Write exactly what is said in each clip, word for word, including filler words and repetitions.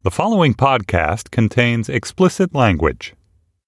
The following podcast contains explicit language.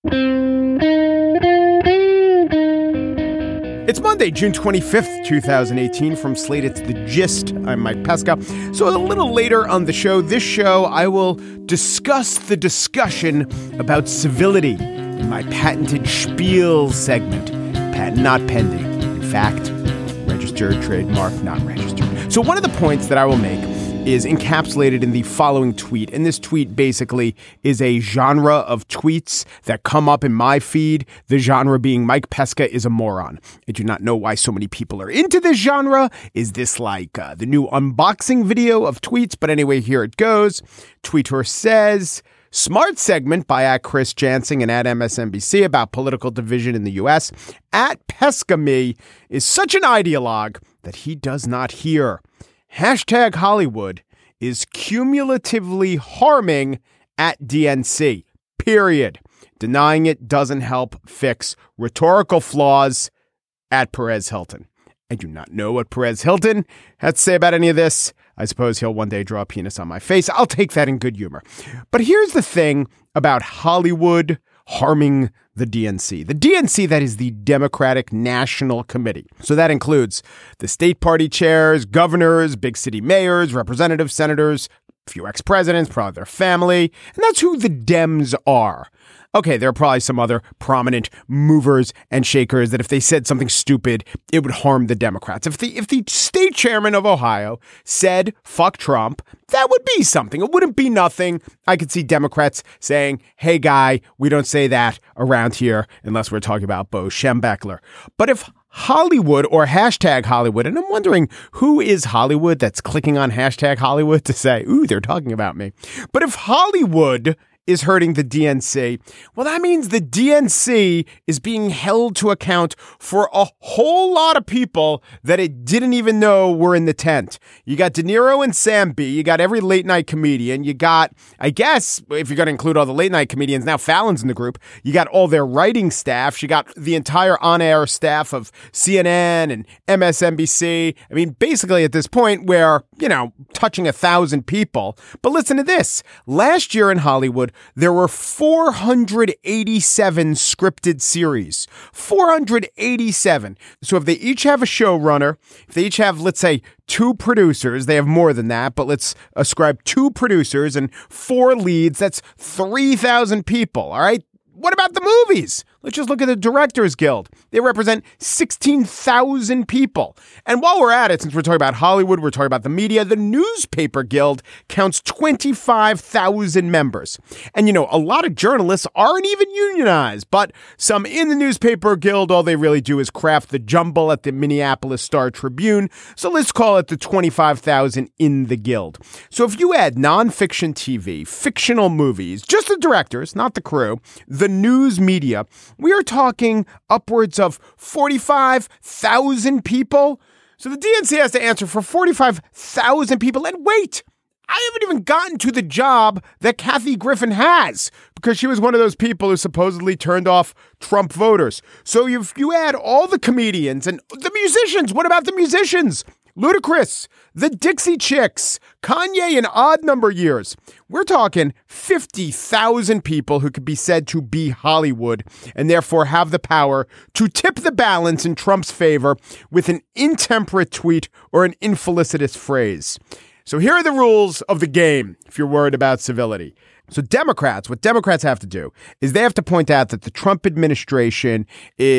It's Monday, June twenty-fifth, twenty eighteen. From Slate, it's The Gist. I'm Mike Pesca. So a little later on the show, this show, I will discuss the discussion about civility in my patented spiel segment. Patent not pending. In fact, registered, trademark, not registered. So one of the points that I will make is encapsulated in the following tweet. And this tweet basically is a genre of tweets that come up in my feed. The genre being Mike Pesca is a moron. I do not know why so many people are into this genre. Is this like uh, the new unboxing video of tweets? But anyway, here it goes. Tweeter says, smart segment by at Chris Jansing and at M S N B C about political division in the U S. At Pesca Me is such an ideologue that he does not hear. Hashtag Hollywood is cumulatively harming at D N C, period. Denying it doesn't help fix rhetorical flaws at Perez Hilton. I do not know what Perez Hilton had to say about any of this. I suppose he'll one day draw a penis on my face. I'll take that in good humor. But here's the thing about Hollywood harming the D N C. The D N C, that is the Democratic National Committee. So that includes the state party chairs, governors, big city mayors, representatives, senators, a few ex-presidents, probably their family. And that's who the Dems are. Okay, there are probably some other prominent movers and shakers that if they said something stupid, it would harm the Democrats. If the if the state chairman of Ohio said, fuck Trump, that would be something. It wouldn't be nothing. I could see Democrats saying, hey, guy, we don't say that around here unless we're talking about Bo Schembechler. But if Hollywood or hashtag Hollywood, and I'm wondering who is Hollywood that's clicking on hashtag Hollywood to say, ooh, they're talking about me. But if Hollywood is hurting the D N C, well, that means the D N C is being held to account for a whole lot of people that it didn't even know were in the tent. You got De Niro and Sam B. You got every late night comedian. You got, I guess, if you're going to include all the late night comedians, now Fallon's in the group. You got all their writing staff. You got the entire on-air staff of C N N and M S N B C. I mean, basically at this point we're, you know, touching a thousand people. But listen to this. Last year in Hollywood, there were four hundred eighty-seven scripted series. four hundred eighty-seven. So if they each have a showrunner, if they each have, let's say, two producers, they have more than that, but let's ascribe two producers and four leads, that's three thousand people, all right? What about the movies? Let's just look at the Directors Guild. They represent sixteen thousand people. And while we're at it, since we're talking about Hollywood, we're talking about the media, the Newspaper Guild counts twenty-five thousand members. And, you know, a lot of journalists aren't even unionized, but some in the Newspaper Guild, all they really do is craft the jumble at the Minneapolis Star Tribune. So let's call it the twenty-five thousand in the Guild. So if you add nonfiction T V, fictional movies, just the directors, not the crew, the news media, we are talking upwards of forty-five thousand people. So the D N C has to answer for forty-five thousand people. And wait, I haven't even gotten to the job that Kathy Griffin has because she was one of those people who supposedly turned off Trump voters. So if you add all the comedians and the musicians, what about the musicians? Ludacris, the Dixie Chicks, Kanye in odd number years. We're talking fifty thousand people who could be said to be Hollywood and therefore have the power to tip the balance in Trump's favor with an intemperate tweet or an infelicitous phrase. So here are the rules of the game if you're worried about civility. So Democrats, what Democrats have to do is they have to point out that the Trump administration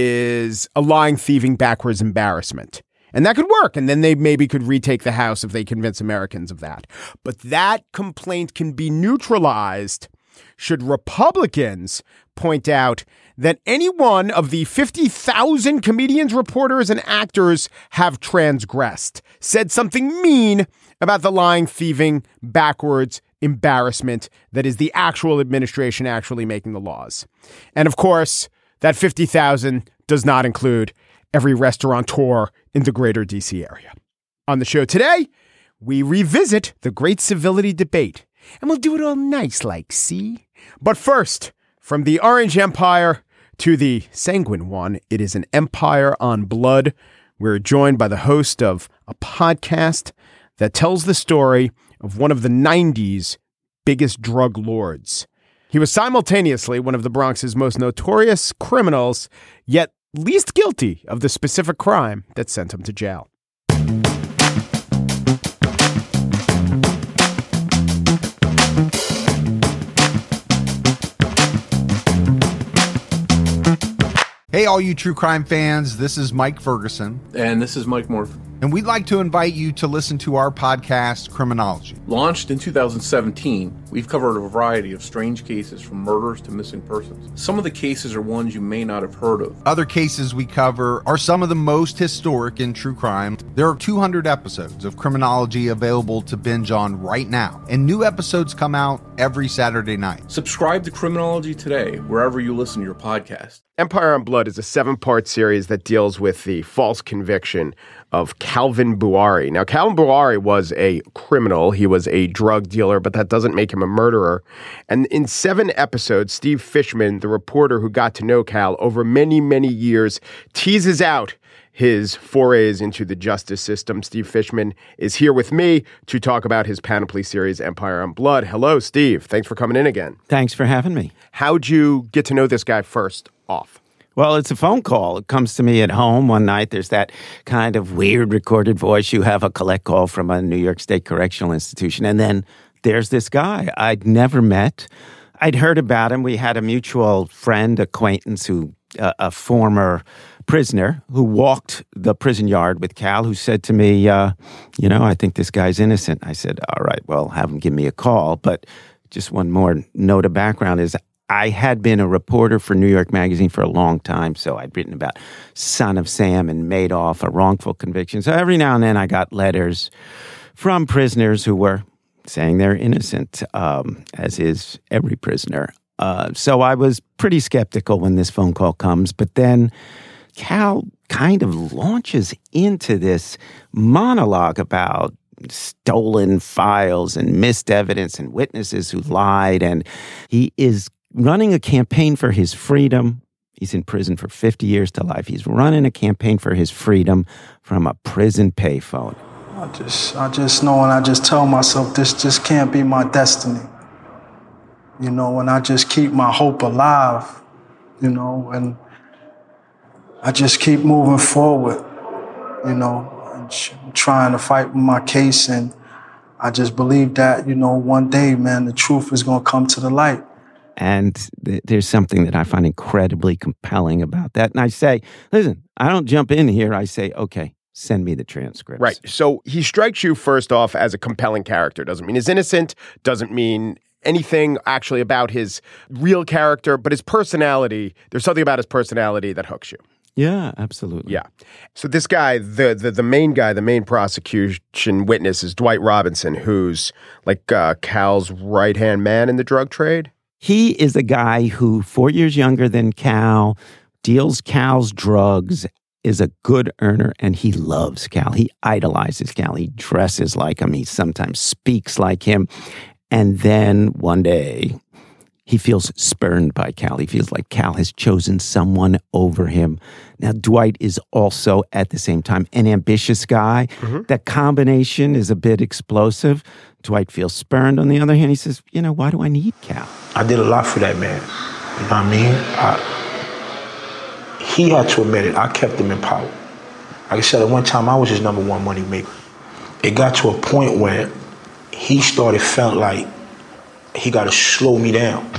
is a lying, thieving, backwards embarrassment. And that could work. And then they maybe could retake the House if they convince Americans of that. But that complaint can be neutralized should Republicans point out that any one of the fifty thousand comedians, reporters, and actors have transgressed, said something mean about the lying, thieving, backwards embarrassment that is the actual administration actually making the laws. And of course, that fifty thousand does not include every restaurateur in the greater D C area. On the show today, we revisit the great civility debate, and we'll do it all nice like, see? But first, from the Orange Empire to the sanguine one, it is an empire on blood. We're joined by the host of a podcast that tells the story of one of the nineties biggest drug lords. He was simultaneously one of the Bronx's most notorious criminals, yet least guilty of the specific crime that sent him to jail. Hey, all you true crime fans, this is Mike Ferguson. And this is Mike Morphin. And we'd like to invite you to listen to our podcast, Criminology. Launched in two thousand seventeen, we've covered a variety of strange cases from murders to missing persons. Some of the cases are ones you may not have heard of. Other cases we cover are some of the most historic in true crime. There are two hundred episodes of Criminology available to binge on right now, and new episodes come out every Saturday night. Subscribe to Criminology today, wherever you listen to your podcast. Empire on Blood is a seven-part series that deals with the false conviction of Calvin Buari. Now, Calvin Buari was a criminal. He was a drug dealer, but that doesn't make him a murderer. And in seven episodes, Steve Fishman, the reporter who got to know Cal over many, many years, teases out his forays into the justice system. Steve Fishman is here with me to talk about his Panoply series, Empire on Blood. Hello, Steve. Thanks for coming in again. Thanks for having me. How'd you get to know this guy first off? Well, it's a phone call. It comes to me at home one night. There's that kind of weird recorded voice. You have a collect call from a New York State Correctional Institution. And then there's this guy I'd never met. I'd heard about him. We had a mutual friend, acquaintance, who uh, a former prisoner who walked the prison yard with Cal, who said to me, uh, you know, I think this guy's innocent. I said, all right, well, have him give me a call. But just one more note of background is I had been a reporter for New York Magazine for a long time, so I'd written about Son of Sam and Madoff, a wrongful conviction. So every now and then I got letters from prisoners who were saying they're innocent, um, as is every prisoner. Uh, so I was pretty skeptical when this phone call comes, but then Cal kind of launches into this monologue about stolen files and missed evidence and witnesses who lied, and he is running a campaign for his freedom. He's in prison for fifty years to life. He's running a campaign for his freedom from a prison payphone. I just, I just know, and I just tell myself this just can't be my destiny. You know, and I just keep my hope alive, you know, and I just keep moving forward, you know, and trying to fight my case. And I just believe that, you know, one day, man, the truth is going to come to the light. And th- there's something that I find incredibly compelling about that. And I say, listen, I don't jump in here. I say, okay, send me the transcripts. Right. So he strikes you first off as a compelling character. Doesn't mean he's innocent. Doesn't mean anything actually about his real character, but his personality. There's something about his personality that hooks you. Yeah, absolutely. Yeah. So this guy, the the, the main guy, the main prosecution witness is Dwight Robinson, who's like uh, Cal's right-hand man in the drug trade. He is a guy who, four years younger than Cal, deals Cal's drugs, is a good earner, and he loves Cal. He idolizes Cal. He dresses like him. He sometimes speaks like him. And then one day, he feels spurned by Cal. He feels like Cal has chosen someone over him. Now, Dwight is also, at the same time, an ambitious guy. Mm-hmm. That combination is a bit explosive. Dwight feels spurned. On the other hand, he says, you know, why do I need Cal? I did a lot for that man. You know what I mean? I, he had to admit it. I kept him in power. Like I said, at one time, I was his number one money maker. It got to a point where he started felt like he got to slow me down.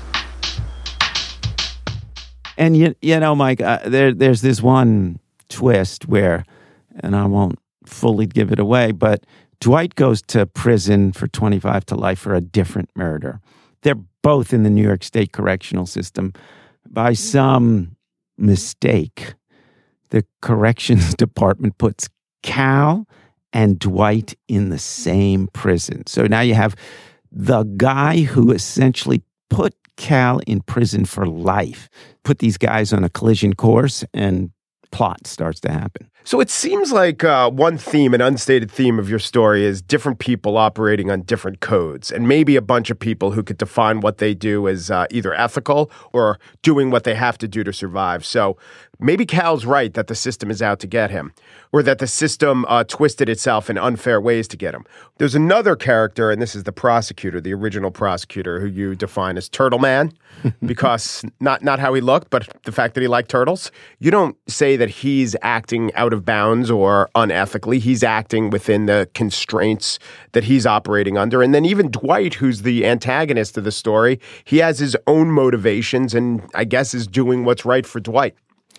And, you, you know, Mike, uh, there, there's this one twist where, and I won't fully give it away, but Dwight goes to prison for twenty-five to life for a different murder. They're both in the New York State Correctional System. By some mistake, the Corrections Department puts Cal and Dwight in the same prison. So now you have the guy who essentially put Cal in prison for life, put these guys on a collision course, and plot starts to happen. So it seems like uh, one theme, an unstated theme of your story is different people operating on different codes, and maybe a bunch of people who could define what they do as uh, either ethical or doing what they have to do to survive. So maybe Cal's right that the system is out to get him, or that the system uh, twisted itself in unfair ways to get him. There's another character, and this is the prosecutor, the original prosecutor, who you define as Turtle Man, because not not how he looked, but the fact that he liked turtles. You don't say that he's acting out of bounds or unethically. He's acting within the constraints that he's operating under. And then even Dwight, who's the antagonist of the story, he has his own motivations and I guess is doing what's right for Dwight.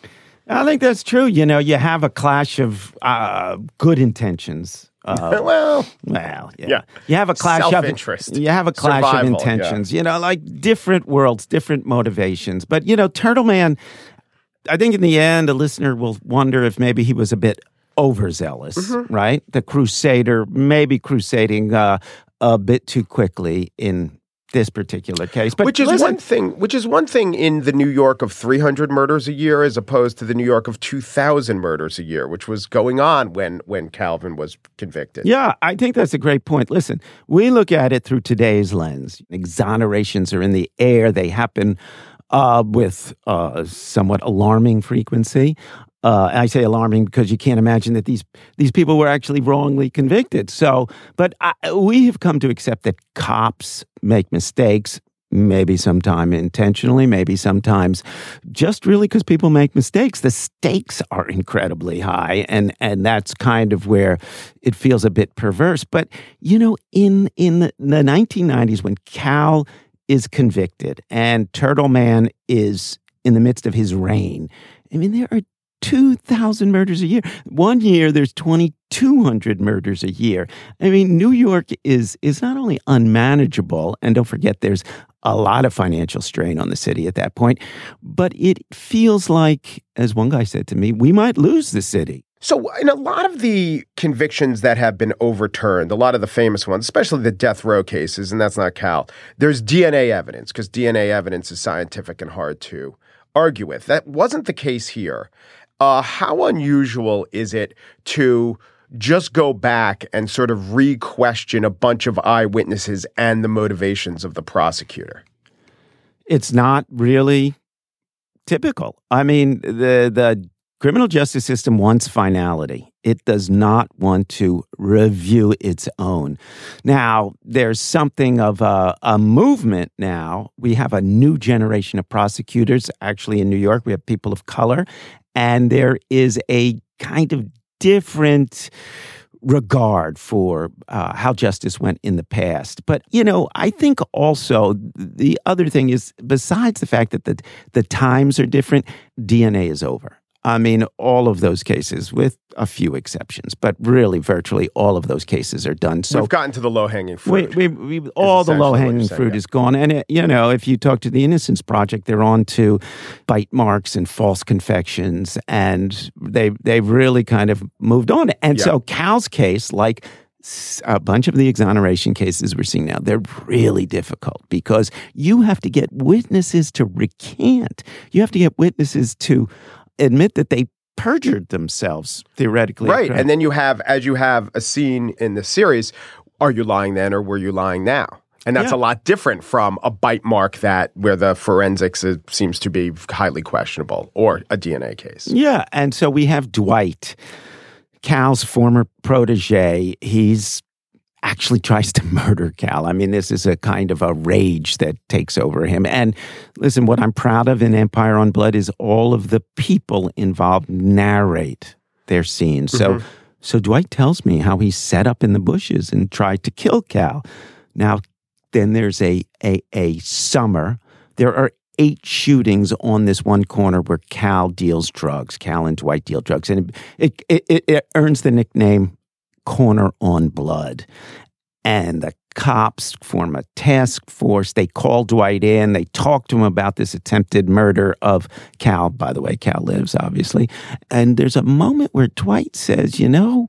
I think that's true. You know, you have a clash of uh, good intentions. Uh, well, well, yeah. yeah. You have a clash Self-interest. of you have a clash Survival, of intentions. Yeah. You know, like different worlds, different motivations. But you know, Turtle Man, I think in the end, a listener will wonder if maybe he was a bit overzealous, mm-hmm. right? The crusader, maybe crusading uh, a bit too quickly in this particular case. But which is listen, one thing. Which is one thing in the New York of three hundred murders a year, as opposed to the New York of two thousand murders a year, which was going on when when Calvin was convicted. Yeah, I think that's a great point. Listen, we look at it through today's lens. Exonerations are in the air. They happen uh, with uh, somewhat alarming frequency. Uh, I say alarming because you can't imagine that these these people were actually wrongly convicted. So, but I, we have come to accept that cops make mistakes, maybe sometime intentionally, maybe sometimes just really because people make mistakes. The stakes are incredibly high, and and that's kind of where it feels a bit perverse. But, you know, in, in the, the nineteen nineties, when Cal is convicted and Turtle Man is in the midst of his reign, I mean, there are two thousand murders a year. One year, there's twenty-two hundred murders a year. I mean, New York is is not only unmanageable, and don't forget there's a lot of financial strain on the city at that point, but it feels like, as one guy said to me, we might lose the city. So in a lot of the convictions that have been overturned, a lot of the famous ones, especially the death row cases, and that's not Cal, there's D N A evidence, because D N A evidence is scientific and hard to argue with. That wasn't the case here. Uh, how unusual is it to just go back and sort of re-question a bunch of eyewitnesses and the motivations of the prosecutor? It's not really typical. I mean, the the criminal justice system wants finality. It does not want to review its own. Now, there's something of a, a movement now. We have a new generation of prosecutors. Actually, in New York, we have people of color. And there is a kind of different regard for uh, how justice went in the past. But, you know, I think also the other thing is, besides the fact that the, the times are different, D N A is over. I mean, all of those cases, with a few exceptions, but really virtually all of those cases are done. So we've gotten to the low-hanging fruit. We, we, we, all the low-hanging saying, fruit yeah. is gone. And, it, you know, if you talk to the Innocence Project, they're on to bite marks and false confections, and they, they've really kind of moved on. And yeah. so Cal's case, like a bunch of the exoneration cases we're seeing now, they're really difficult because you have to get witnesses to recant. You have to get witnesses to admit that they perjured themselves, theoretically. Right. And then you have, as you have a scene in the series, are you lying then or were you lying now? And that's yeah. a lot different from a bite mark that where the forensics is, seems to be highly questionable, or a D N A case. Yeah. And so we have Dwight, Cal's former protege. He's actually tries to murder Cal. I mean, this is a kind of a rage that takes over him. And listen, what I'm proud of in Empire on Blood is all of the people involved narrate their scenes. Mm-hmm. So, so Dwight tells me how he set up in the bushes and tried to kill Cal. Now, then there's a a, a summer. There are eight shootings on this one corner where Cal deals drugs. Cal and Dwight deal drugs. And it it, it, it earns the nickname Corner on Blood. And the cops form a task force. They call Dwight in. They talk to him about this attempted murder of Cal. By the way, Cal lives, obviously. And there's a moment where Dwight says, you know,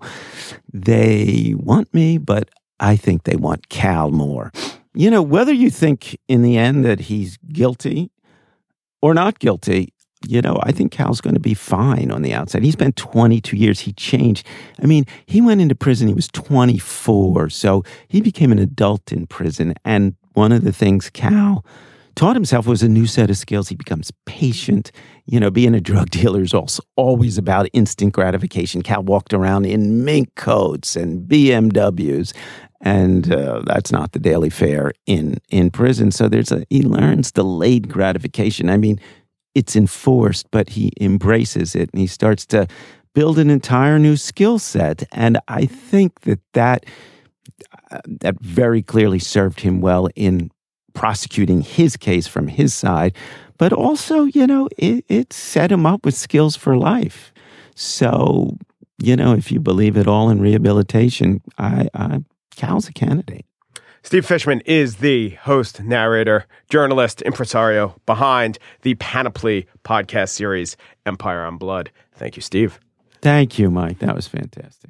they want me, but I think they want Cal more. You know, whether you think in the end that he's guilty or not guilty, you know, I think Cal's going to be fine on the outside. He spent twenty-two years. He changed. I mean, he went into prison. He was twenty-four. So he became an adult in prison. And one of the things Cal taught himself was a new set of skills. He becomes patient. You know, being a drug dealer is also always about instant gratification. Cal walked around in mink coats and B M Ws. And uh, that's not the daily fare in, in prison. So there's a, he learns delayed gratification. I mean, it's enforced, but he embraces it and he starts to build an entire new skill set. And I think that that, uh, that very clearly served him well in prosecuting his case from his side. But also, you know, it, it set him up with skills for life. So, you know, if you believe it all in rehabilitation, I, I Cal's a candidate. Steve Fishman is the host, narrator, journalist, impresario behind the Panoply podcast series, Empire on Blood. Thank you, Steve. Thank you, Mike. That was fantastic.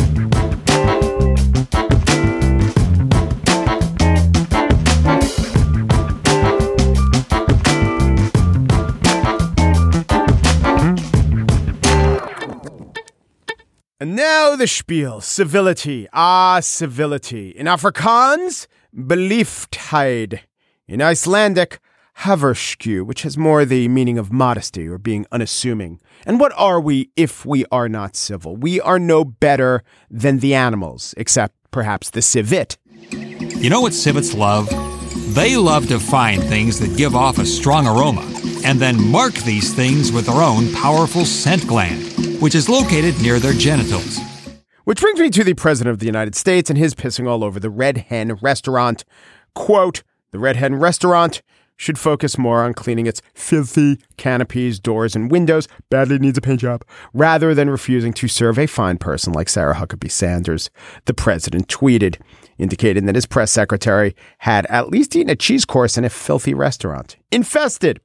And now the spiel. Civility. Ah, civility. In Afrikaans, beliefdheid. In Icelandic, haversku, which has more the meaning of modesty or being unassuming. And what are we if we are not civil? We are no better than the animals, except perhaps the civet. You know what civets love? They love to find things that give off a strong aroma and then mark these things with their own powerful scent gland, which is located near their genitals. Which brings me to the President of the United States and his pissing all over the Red Hen restaurant. Quote, the Red Hen restaurant should focus more on cleaning its filthy canopies, doors, and windows, badly needs a paint job, rather than refusing to serve a fine person like Sarah Huckabee Sanders. The president tweeted, indicating that his press secretary had at least eaten a cheese course in a filthy restaurant. Infested.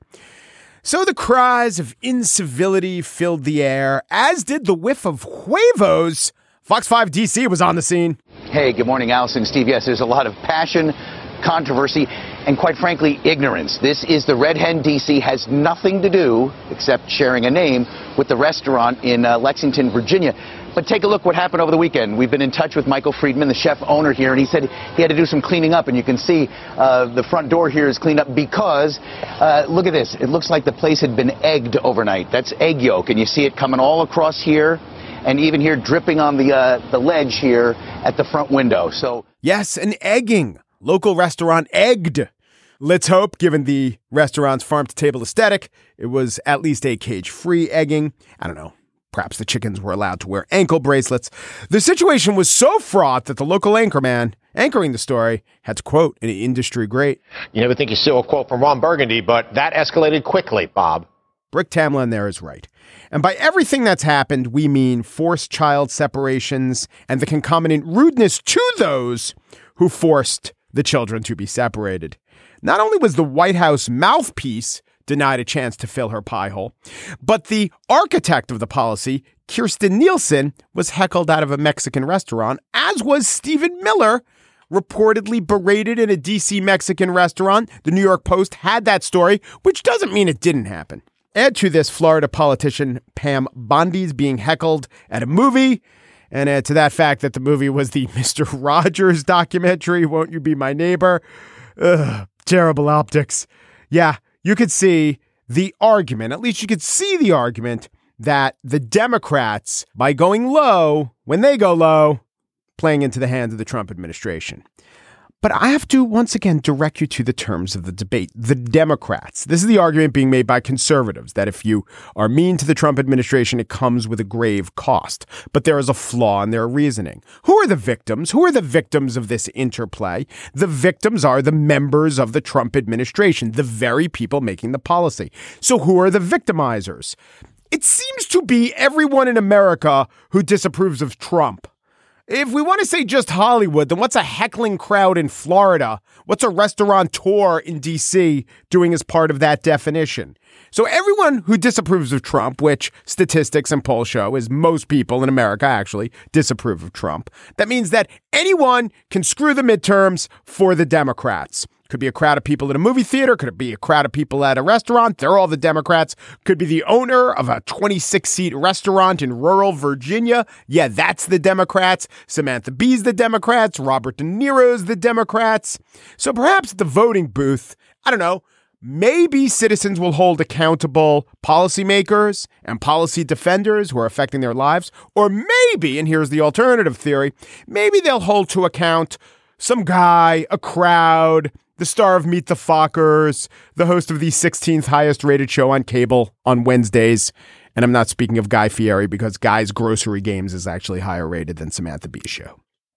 So the cries of incivility filled the air, as did the whiff of huevos. Fox five D C was on the scene. Hey, good morning, Allison, Steve. Yes, there's a lot of passion, controversy, and quite frankly, ignorance. This is the Red Hen D C, has nothing to do, except sharing a name, with the restaurant in uh, Lexington, Virginia. But take a look what happened over the weekend. We've been in touch with Michael Friedman, the chef owner here, and he said he had to do some cleaning up. And you can see uh, the front door here is cleaned up because, uh, look at this. It looks like the place had been egged overnight. That's egg yolk, and you see it coming all across here and even here dripping on the uh, the ledge here at the front window. So yes, an egging. Local restaurant egged. Let's hope, given the restaurant's farm-to-table aesthetic, it was at least a cage-free egging. I don't know. Perhaps the chickens were allowed to wear ankle bracelets. The situation was so fraught that the local anchorman anchoring the story had to quote an industry great. You never think you saw a quote from Ron Burgundy, but that escalated quickly, Bob. Brick Tamlin there is right. And by everything that's happened, we mean forced child separations and the concomitant rudeness to those who forced the children to be separated. Not only was the White House mouthpiece denied a chance to fill her pie hole, but the architect of the policy, Kirstjen Nielsen, was heckled out of a Mexican restaurant, as was Stephen Miller, reportedly berated in a D C Mexican restaurant. The New York Post had that story, which doesn't mean it didn't happen. Add to this Florida politician Pam Bondi's being heckled at a movie, and add to that fact that the movie was the Mister Rogers documentary, Won't You Be My Neighbor? Ugh, terrible optics. Yeah, you could see the argument, at least you could see the argument that the Democrats, by going low, when they go low, playing into the hands of the Trump administration. But I have to once again direct you to the terms of the debate. The Democrats. This is the argument being made by conservatives that if you are mean to the Trump administration, it comes with a grave cost. But there is a flaw in their reasoning. Who are the victims? Who are the victims of this interplay? The victims are the members of the Trump administration, the very people making the policy. So who are the victimizers? It seems to be everyone in America who disapproves of Trump. If we want to say just Hollywood, then what's a heckling crowd in Florida? What's a restaurateur in D C doing as part of that definition? So everyone who disapproves of Trump, which statistics and polls show is most people in America actually disapprove of Trump. That means that anyone can screw the midterms for the Democrats. Could be a crowd of people at a movie theater. Could it be a crowd of people at a restaurant? They're all the Democrats. Could be the owner of a twenty-six seat restaurant in rural Virginia. Yeah, that's the Democrats. Samantha Bee's the Democrats. Robert De Niro's the Democrats. So perhaps at the voting booth, I don't know, maybe citizens will hold accountable policymakers and policy defenders who are affecting their lives. Or maybe, and here's the alternative theory, maybe they'll hold to account some guy, a crowd, the star of Meet the Fockers, the host of the sixteenth highest rated show on cable on Wednesdays. And I'm not speaking of Guy Fieri because Guy's Grocery Games is actually higher rated than Samantha Bee's show.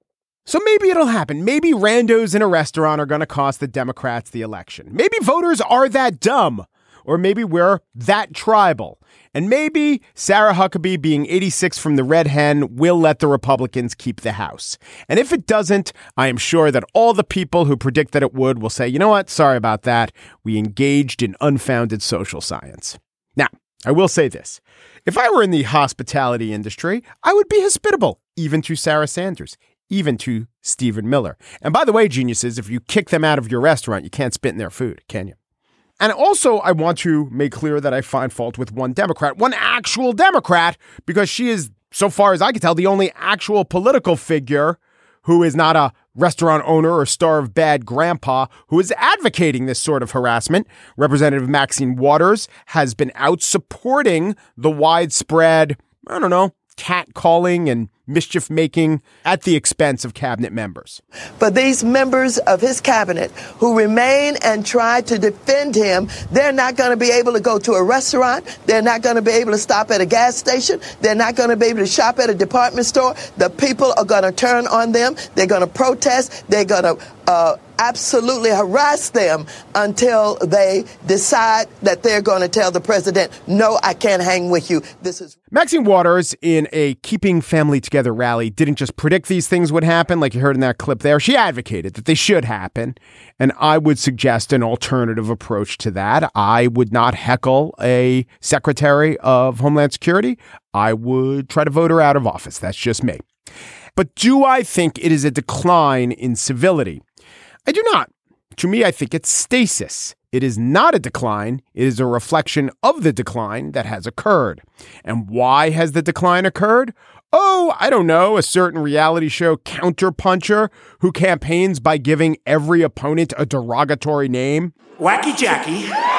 So maybe it'll happen. Maybe randos in a restaurant are going to cost the Democrats the election. Maybe voters are that dumb. Or maybe we're that tribal. And maybe Sarah Huckabee, being eighty-six from the Red Hen, will let the Republicans keep the House. And if it doesn't, I am sure that all the people who predict that it would will say, you know what? Sorry about that. We engaged in unfounded social science. Now, I will say this. If I were in the hospitality industry, I would be hospitable, even to Sarah Sanders, even to Stephen Miller. And by the way, geniuses, if you kick them out of your restaurant, you can't spit in their food, can you? And also, I want to make clear that I find fault with one Democrat, one actual Democrat, because she is, so far as I can tell, the only actual political figure who is not a restaurant owner or star of Bad Grandpa who is advocating this sort of harassment. Representative Maxine Waters has been out supporting the widespread, I don't know, catcalling and mischief making at the expense of cabinet members. But these members of his cabinet who remain and try to defend him, they're not going to be able to go to a restaurant. They're not going to be able to stop at a gas station. They're not going to be able to shop at a department store. The people are going to turn on them. They're going to protest. They're going to uh, absolutely harass them until they decide that they're going to tell the president, no, I can't hang with you. This is Maxine Waters, in a Keeping Family Together rally, didn't just predict these things would happen like you heard in that clip there. She advocated that they should happen. And I would suggest an alternative approach to that. I would not heckle a Secretary of Homeland Security. I would try to vote her out of office. That's just me. But do I think it is a decline in civility? I do not. To me, I think it's stasis. It is not a decline. It is a reflection of the decline that has occurred. And why has the decline occurred? Oh, I don't know, a certain reality show counterpuncher who campaigns by giving every opponent a derogatory name. Wacky Jackie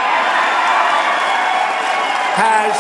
has...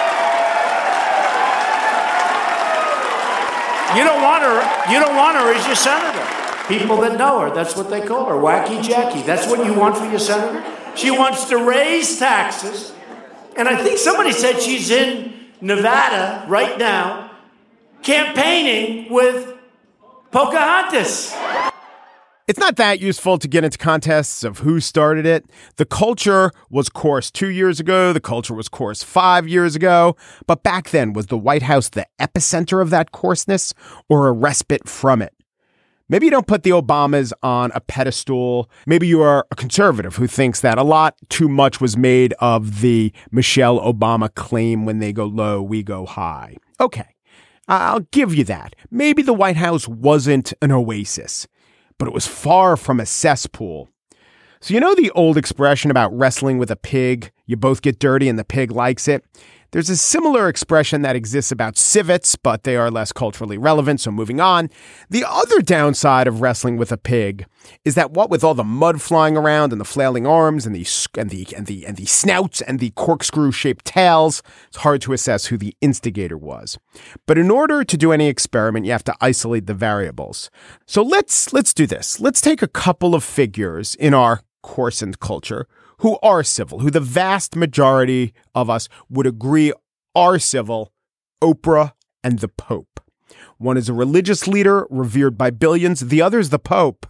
You don't want her, you don't want her as your senator. People that know her, that's what they call her, Wacky Jackie. That's what you want for your senator? She wants to raise taxes. And I think somebody said she's in Nevada right now campaigning with Pocahontas. It's not that useful to get into contests of who started it. The culture was coarse two years ago. The culture was coarse five years ago. But back then, was the White House the epicenter of that coarseness or a respite from it? Maybe you don't put the Obamas on a pedestal. Maybe you are a conservative who thinks that a lot too much was made of the Michelle Obama claim, when they go low, we go high. Okay, I'll give you that. Maybe the White House wasn't an oasis, but it was far from a cesspool. So you know the old expression about wrestling with a pig? You both get dirty and the pig likes it. There's a similar expression that exists about civets, but they are less culturally relevant, so moving on. The other downside of wrestling with a pig is that what with all the mud flying around and the flailing arms and the and the and the and the snouts and the corkscrew-shaped tails, it's hard to assess who the instigator was. But in order to do any experiment, you have to isolate the variables. So let's let's do this. Let's take a couple of figures in our coarsened culture who are civil, who the vast majority of us would agree are civil: Oprah and the Pope. One is a religious leader revered by billions. The other is the Pope.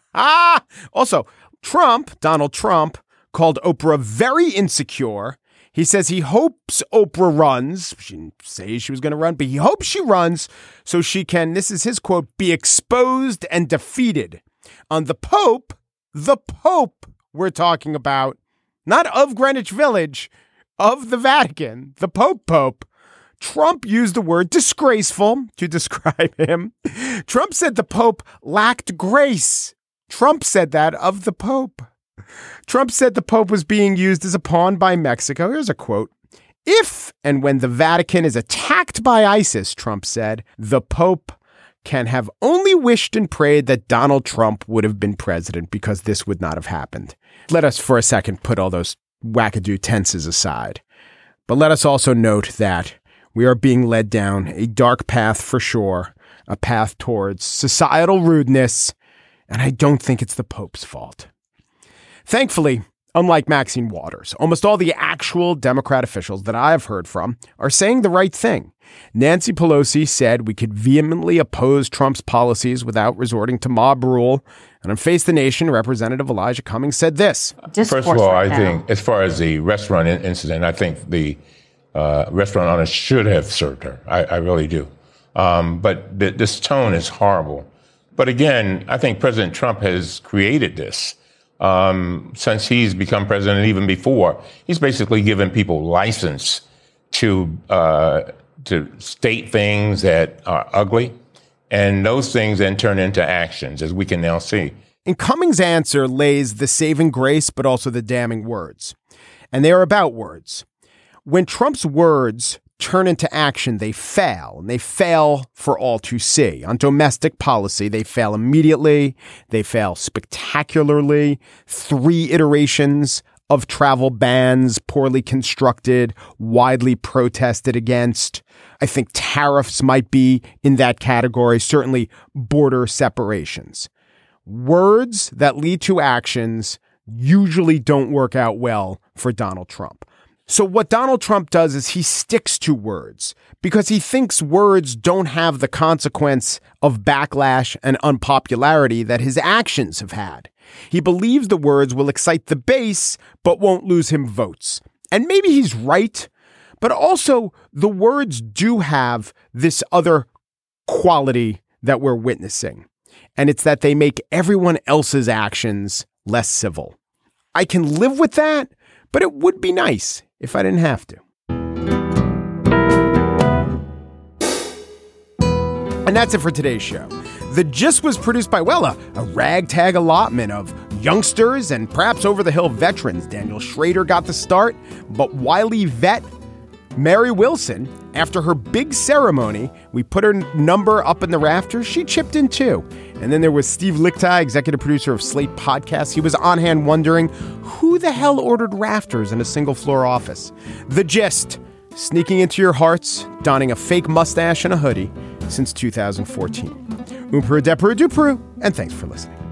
Also, Trump, Donald Trump, called Oprah very insecure. He says he hopes Oprah runs. She didn't say she was going to run, but he hopes she runs so she can, this is his quote, be exposed and defeated. On the Pope, the Pope we're talking about, not of Greenwich Village, of the Vatican, the Pope Pope. Trump used the word disgraceful to describe him. Trump said the Pope lacked grace. Trump said that of the Pope. Trump said the Pope was being used as a pawn by Mexico. Here's a quote. If and when the Vatican is attacked by ISIS, Trump said, the Pope can have only wished and prayed that Donald Trump would have been president because this would not have happened. Let us for a second put all those wackadoo tenses aside. But let us also note that we are being led down a dark path for sure, a path towards societal rudeness, and I don't think it's the Pope's fault. Thankfully, unlike Maxine Waters, almost all the actual Democrat officials that I have heard from are saying the right thing. Nancy Pelosi said we could vehemently oppose Trump's policies without resorting to mob rule. And on Face the Nation, Representative Elijah Cummings said this. First of all, I think as far as the restaurant in- incident, I think the uh, restaurant owner should have served her. I, I really do. Um, but th- this tone is horrible. But again, I think President Trump has created this. Um, since he's become president, even before, he's basically given people license to uh, to state things that are ugly, and those things then turn into actions, as we can now see. In Cummings' answer lays the saving grace, but also the damning words. And they are about words. When Trump's words turn into action, they fail, and they fail for all to see. On domestic policy, they fail immediately. They fail spectacularly. Three iterations of travel bans, poorly constructed, widely protested against. I think tariffs might be in that category, certainly border separations. Words that lead to actions usually don't work out well for Donald Trump. So what Donald Trump does is he sticks to words because he thinks words don't have the consequence of backlash and unpopularity that his actions have had. He believes the words will excite the base, but won't lose him votes. And maybe he's right, but also the words do have this other quality that we're witnessing. And it's that they make everyone else's actions less civil. I can live with that, but it would be nice if I didn't have to. And that's it for today's show. The Gist was produced by, well, a, a ragtag allotment of youngsters and perhaps over-the-hill veterans. Daniel Schrader got the start, but wily vet Mary Wilson, after her big ceremony, we put her number up in the rafters. She chipped in too. And then there was Steve Lichtai, executive producer of Slate Podcasts. He was on hand wondering who the hell ordered rafters in a single floor office. The Gist, sneaking into your hearts, donning a fake mustache and a hoodie since two thousand fourteen. Oomperu Deperu Duperu, and thanks for listening.